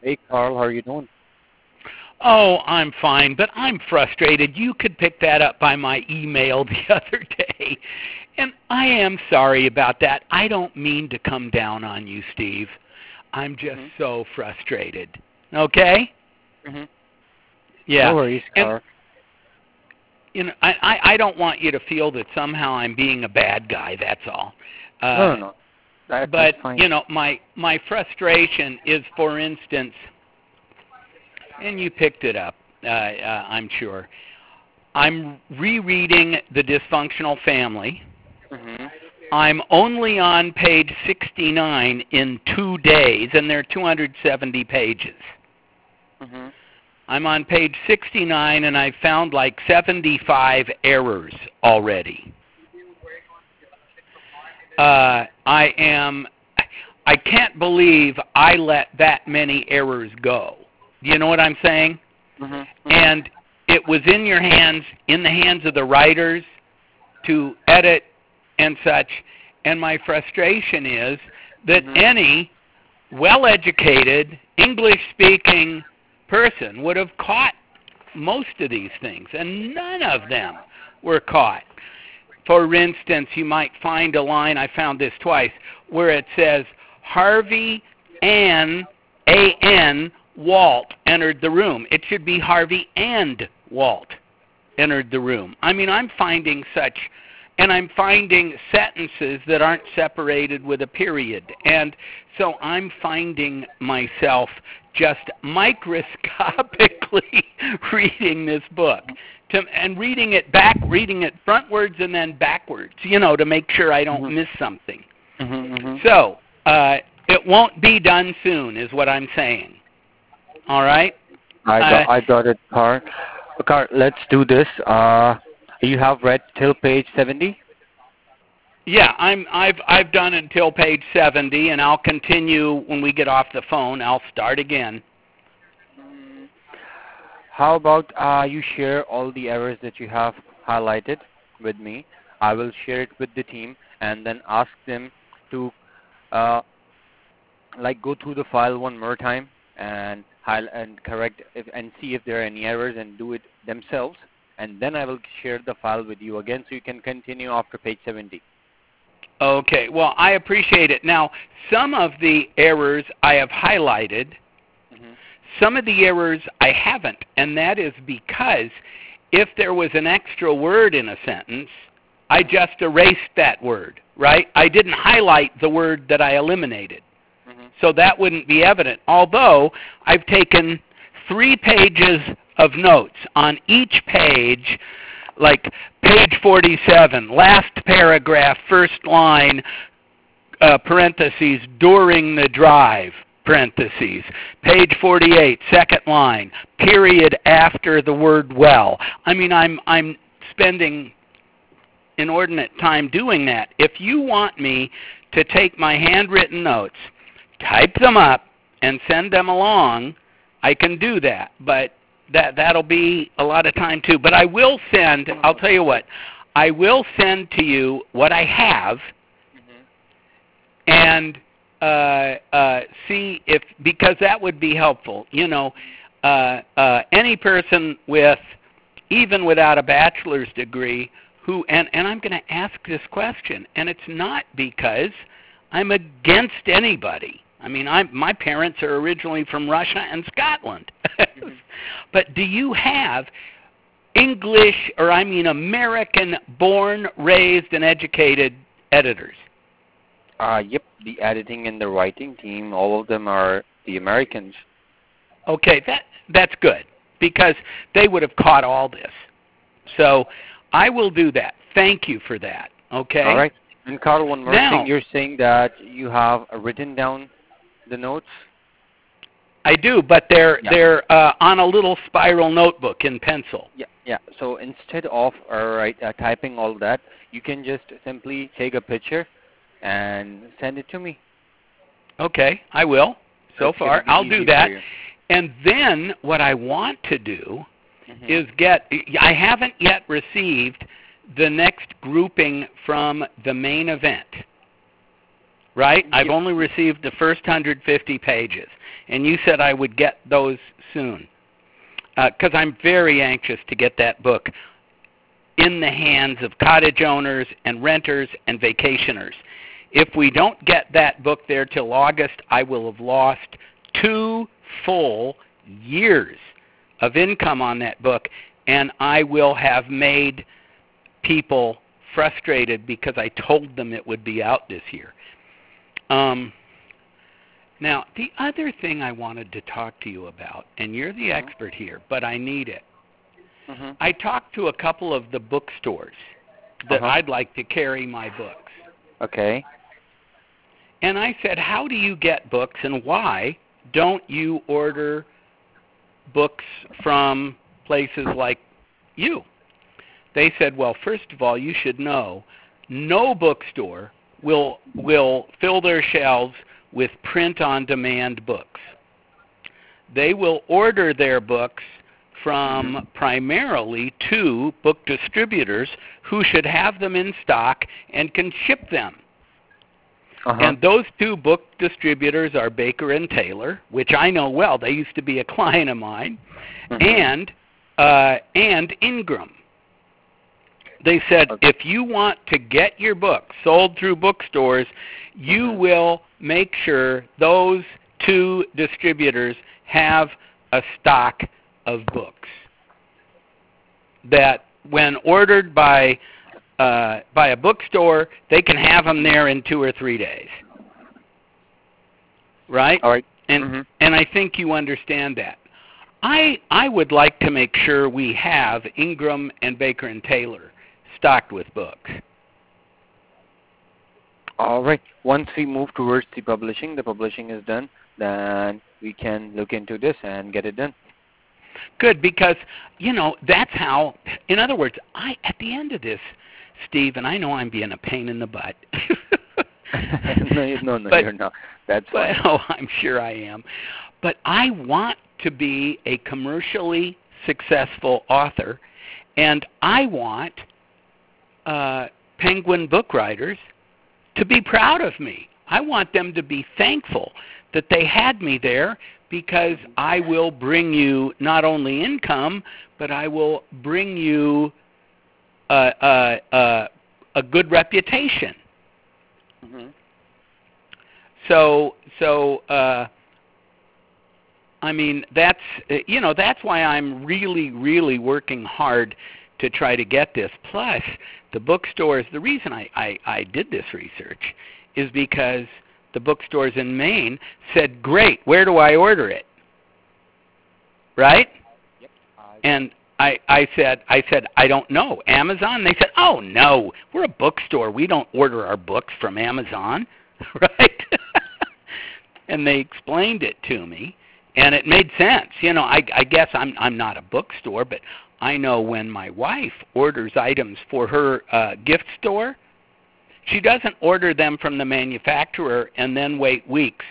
Hey, Carl, how are you doing? Oh, I'm fine, but I'm frustrated. You could pick that up by my email the other day. And I am sorry about that. I don't mean to come down on you, Steve. I'm just so frustrated. Okay? Mm-hmm. Yeah. No worries, And Carl. I don't want you to feel that somehow I'm being a bad guy, that's all. No. That's But, fine. my frustration is, for instance, and you picked it up, I'm sure. I'm rereading The Dysfunctional Family. Mm-hmm. I'm only on page 69 in 2 days, and there are 270 pages. Mm-hmm. I'm on page 69, and I found like 75 errors already. I can't believe I let that many errors go. Do you know what I'm saying? Mm-hmm. And it was in the hands of the writers to edit and such. And my frustration is that any well-educated, English-speaking person would have caught most of these things, and none of them were caught. For instance, you might find a line, I found this twice, where it says, Harvey A.N. Walt entered the room. It should be Harvey and Walt entered the room. I mean, I'm finding sentences that aren't separated with a period. And so I'm finding myself just microscopically reading this book and reading it frontwards and then backwards, to make sure I don't miss something. Mm-hmm. So, it won't be done soon is what I'm saying. All right? I got it, Carl. Carl, let's do this. You have read till page 70? Yeah, I've done until page 70, and I'll continue when we get off the phone. I'll start again. How about you share all the errors that you have highlighted with me? I will share it with the team and then ask them to go through the file one more time and correct and see if there are any errors and do it themselves. And then I will share the file with you again so you can continue after page 70. Okay, well, I appreciate it. Now, some of the errors I have highlighted, some of the errors I haven't, and that is because if there was an extra word in a sentence, I just erased that word, right? I didn't highlight the word that I eliminated. So that wouldn't be evident, although I've taken 3 pages of notes on each page, like page 47, last paragraph, first line, parentheses, during the drive, parentheses, page 48, second line, period after the word well. I mean, I'm spending inordinate time doing that. If you want me to take my handwritten notes, type them up, and send them along, I can do that. But that'll be a lot of time too. But I will send, I'll tell you what, I will send to you what I have and see if, because that would be helpful. Any person even without a bachelor's degree, and I'm going to ask this question, and it's not because I'm against anybody. I mean, my parents are originally from Russia and Scotland. But do you have American born, raised, and educated editors? Yep, the editing and the writing team, all of them are the Americans. Okay, that's good, because they would have caught all this. So I will do that. Thank you for that. Okay? All right. And Carl, one more thing. You're saying that you have written down the notes? I do, but they're on a little spiral notebook in pencil. Yeah. So instead of typing all that, you can just simply take a picture and send it to me. Okay, I will. So far, I'll do that. And then what I want to do is I haven't yet received the next grouping from the main event, right? I've only received the first 150 pages. and you said I would get those soon. Because I'm very anxious to get that book in the hands of cottage owners and renters and vacationers. If we don't get that book there till August, I will have lost 2 full years of income on that book, and I will have made people frustrated because I told them it would be out this year. Now, the other thing I wanted to talk to you about, and you're the expert here, but I need it. I talked to a couple of the bookstores that I'd like to carry my books. Okay. And I said, how do you get books, and why don't you order books from places like you? They said, well, first of all, you should know, no bookstore will fill their shelves with print-on-demand books. They will order their books from primarily 2 book distributors who should have them in stock and can ship them. And those 2 book distributors are Baker and Taylor, which I know well. They used to be a client of mine, and Ingram. They said, if you want to get your books sold through bookstores, you will make sure those 2 distributors have a stock of books that when ordered by a bookstore, they can have them there in 2 or 3 days. Right? All right. And I think you understand that. I would like to make sure we have Ingram and Baker and Taylor stocked with books. All right. Once we move towards the publishing is done, then we can look into this and get it done. Good, because, that's how, in other words, at the end of this, Steve, and I know I'm being a pain in the butt. No, you're not. That's fine. Oh, I'm sure I am. But I want to be a commercially successful author, and I want Penguin book writers to be proud of me. I want them to be thankful that they had me there, because I will bring you not only income, but I will bring you a good reputation. So I mean, that's why I'm really, really working hard to try to get this. Plus, the bookstores, the reason I did this research is because the bookstores in Maine said, great, where do I order it? Right? Yep. And I said, I don't know. Amazon? They said, oh, no, we're a bookstore. We don't order our books from Amazon. Right? And they explained it to me, and it made sense. I guess I'm not a bookstore, but I know when my wife orders items for her gift store, she doesn't order them from the manufacturer and then wait weeks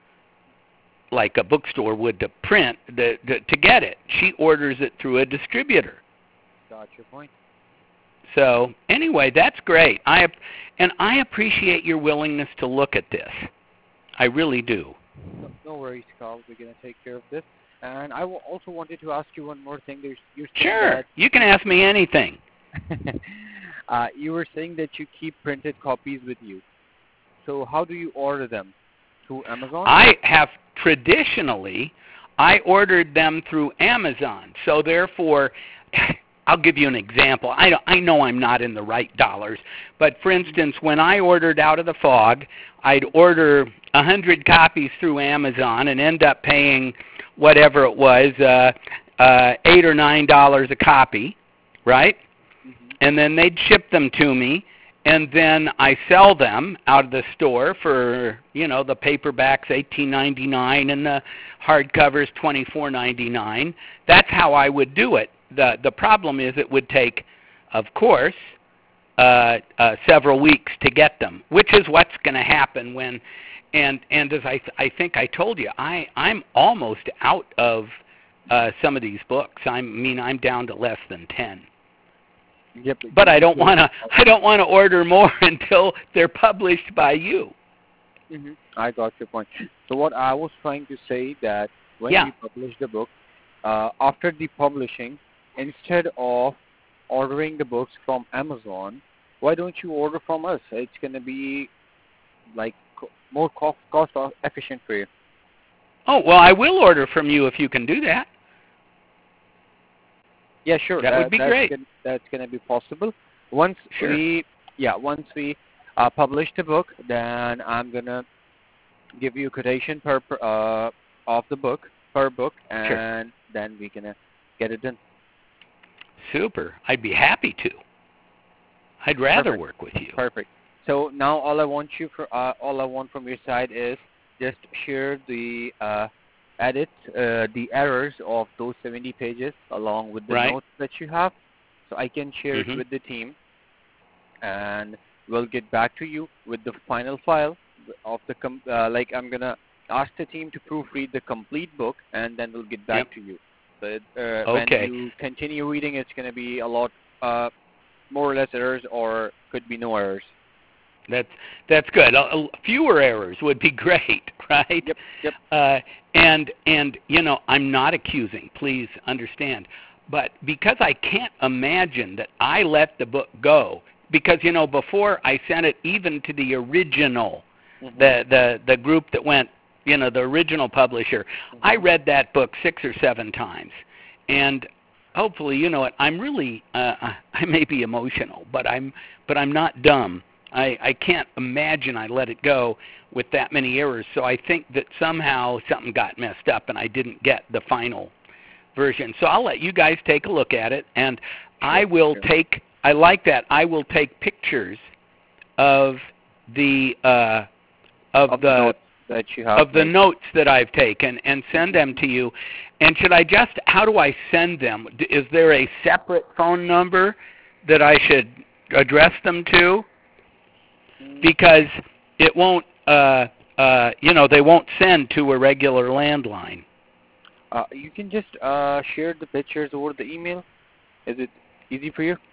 like a bookstore would to print to get it. She orders it through a distributor. Got your point. So anyway, that's great. I appreciate your willingness to look at this. I really do. No worries, Carl. We're going to take care of this. And I also wanted to ask you one more thing. Sure. You can ask me anything. You were saying that you keep printed copies with you. So how do you order them? Through Amazon? I have traditionally, I ordered them through Amazon. So therefore, I'll give you an example. I know I'm not in the right dollars, but for instance, when I ordered Out of the Fog, I'd order 100 copies through Amazon and end up paying whatever it was, $8 or $9 a copy, right? And then they'd ship them to me, and then I sell them out of the store for, the paperbacks $18.99 and the hardcovers $24.99. That's how I would do it. The problem is it would take, of course, several weeks to get them, which is what's going to happen when, and as I think I told you, I'm almost out of some of these books. I'm down to less than 10. Yep. But I don't want to order more until they're published by you. I got your point. So what I was trying to say that when Yeah. we publish the book, after the publishing, instead of ordering the books from Amazon, why don't you order from us? It's going to be like more cost efficient for you. Oh, well, I will order from you if you can do that. Yeah, sure. That would be great. That's going to be possible. Once Sure. we publish the book, then I'm going to give you a quotation of the book per book, and then we can get it done. Super. I'd be happy to. I'd rather work with you. Perfect. So now all I want from your side is just share the the errors of those 70 pages along with the notes that you have, so I can share it with the team, and we'll get back to you with the final file of the I'm gonna ask the team to proofread the complete book, and then we'll get back to you. So when you continue reading, it's gonna be a lot more or less errors, or could be no errors. That's good. Fewer errors would be great, right? Yep. And I'm not accusing. Please understand. But because I can't imagine that I let the book go, because before I sent it even to the original, the group that went, the original publisher, I read that book 6 or 7 times, and hopefully, I'm really I may be emotional, but I'm not dumb. I can't imagine I let it go with that many errors. So I think that somehow something got messed up and I didn't get the final version. So I'll let you guys take a look at it, and I will take pictures of the notes that I've taken and send them to you. And how do I send them? Is there a separate phone number that I should address them to? Because it won't, they won't send to a regular landline. You can just share the pictures over the email. Is it easy for you?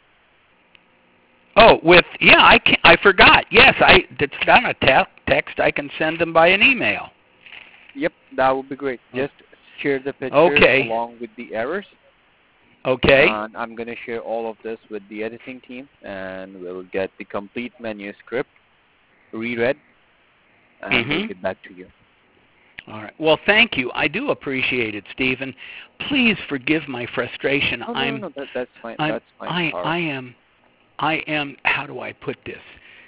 Oh, I forgot. Yes, it's not a text. I can send them by an email. Yep, that would be great. Just share the pictures along with the errors. Okay. And I'm going to share all of this with the editing team, and we'll get the complete manuscript reread, and we'll get back to you. All right. Well, thank you. I do appreciate it, Stephen. Please forgive my frustration. No, that's fine. That's fine. I am, how do I put this?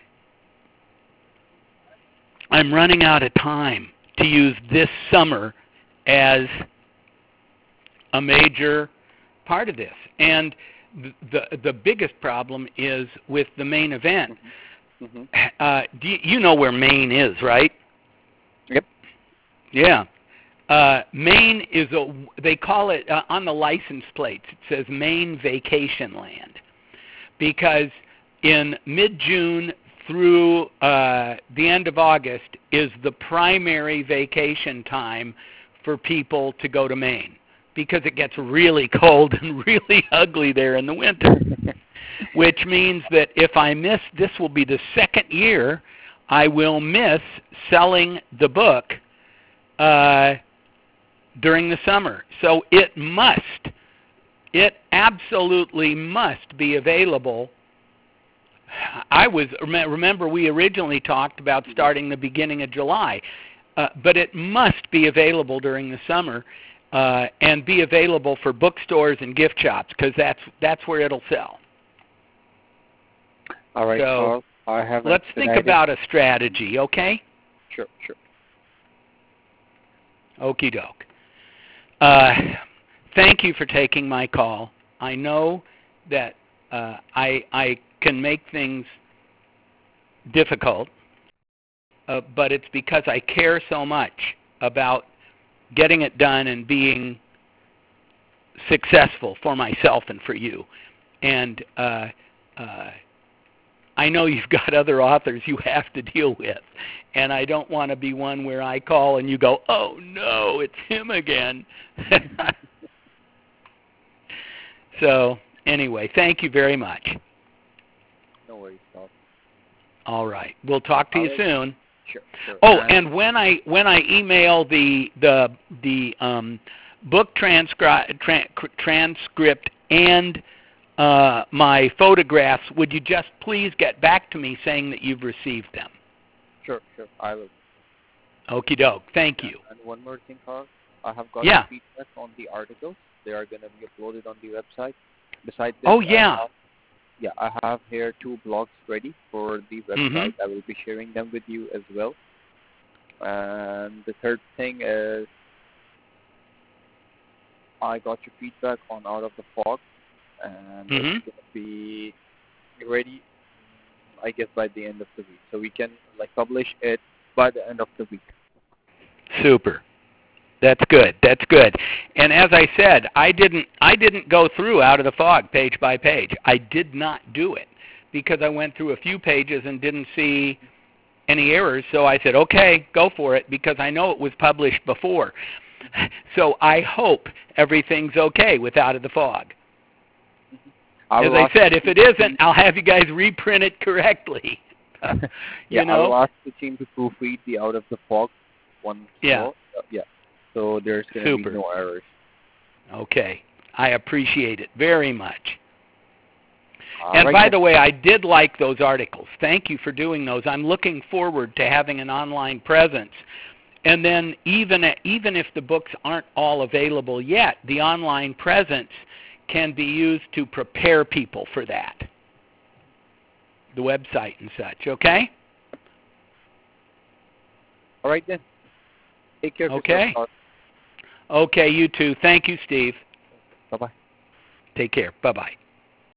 I'm running out of time to use this summer as a major part of this. And the biggest problem is with the main event. You know where Maine is, right? Yep. Yeah. Maine is they call it, on the license plates, it says Maine Vacation Land. Because in mid-June through the end of August is the primary vacation time for people to go to Maine, because it gets really cold and really ugly there in the winter. Which means that if I miss, this will be the second year I will miss selling the book during the summer. So it absolutely must be available. Remember we originally talked about starting the beginning of July, but it must be available during the summer and be available for bookstores and gift shops, because that's where it'll sell. All right, so Carl, let's think about a strategy, okay? Sure. Okie doke. Thank you for taking my call. I know that I can make things difficult, but it's because I care so much about getting it done and being successful for myself and for you. And I know you've got other authors you have to deal with, and I don't want to be one where I call and you go, oh no, it's him again. So anyway, thank you very much. No worries, Carl. All right. We'll talk to you soon. Sure. Oh, and when I email the book transcript and my photographs, would you just please get back to me saying that you've received them? Sure, I will. Okie doke. Thank you. And one more thing, Carl. I have got feedback on the articles. They are going to be uploaded on the website. Besides this, I have here 2 blogs ready for the website. I will be sharing them with you as well. And the third thing is I got your feedback on Out of the Fog, and it's going to be ready, I guess, by the end of the week. So we can publish it by the end of the week. Super. That's good. And as I said, I didn't go through Out of the Fog page by page. I did not do it because I went through a few pages and didn't see any errors. So I said, okay, go for it, because I know it was published before. So I hope everything's okay with Out of the Fog. As I said, if it isn't, I'll have you guys reprint it correctly. I will ask the team to proofread the Out of the Fog one. So there's going to be no errors. Okay. I appreciate it very much. And by the way, I did like those articles. Thank you for doing those. I'm looking forward to having an online presence. And then even if the books aren't all available yet, the online presence can be used to prepare people for that. The website and such, okay? All right then. Take care of yourself. Okay, you too. Thank you, Steve. Bye-bye. Take care. Bye-bye.